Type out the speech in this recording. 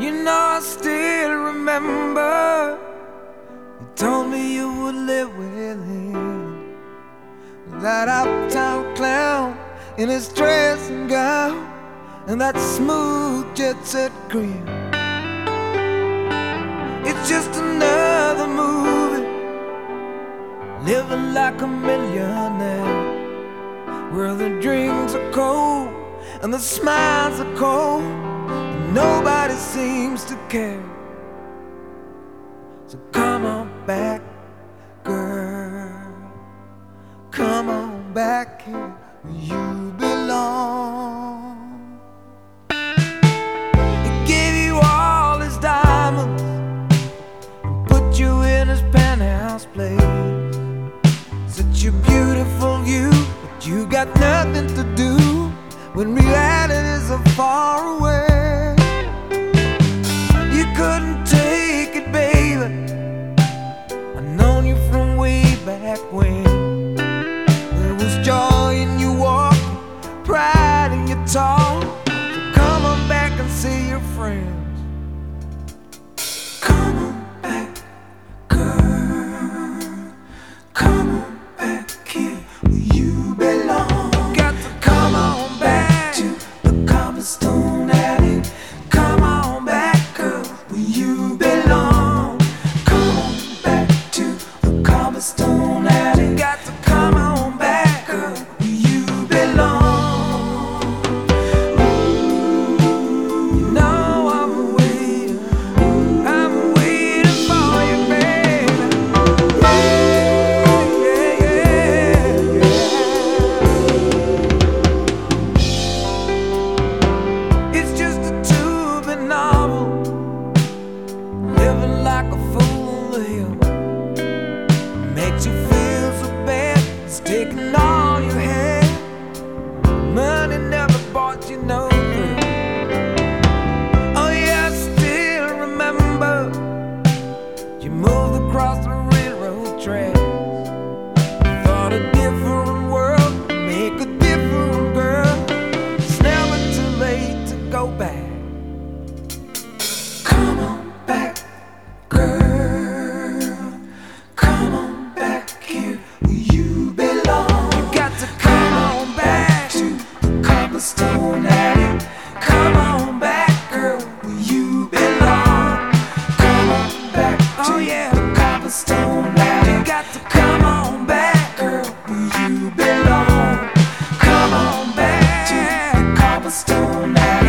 You know I still remember you told me you would live with him, that uptown clown in his dressing gown and that smooth jet set grin. It's just another movie, living like a millionaire, where the drinks are cold and the smiles are cold, and nobody seems to care. So come on back, girl, come on back here where you belong. He gave you all his diamonds and put you in his penthouse place. Such a beautiful view, but you got nothing to do when realities are far away. You couldn't take it, baby, I've known you from way back when. There was joy in your walk, pride in your talk. So come on back and see your friends. Come on back, girl, come on back here where you belong. Got to come on back to the cobblestone alley. Come on back, girl, where you belong. Come on back to the cobblestone alley. Got to come on back, girl, where you belong. Ooh, you know I'm waiting for you, baby. Yeah, yeah, yeah. It's just a two-bit novel, living like a fool here. Makes you feel so bad, it's taking all you had. Money never bought you no thrill. Oh yeah, I still remember you moved across the railroad tracks. Thought a different world would make a different girl. It's never too late to go back. Come on back, girl, come on back here where you belong. You got to come on back to the cobblestone alley. Come on back, girl, where you belong. Come on back to the cobblestone alley. You got to come on back, girl, where you belong. Come on back to the cobblestone alley.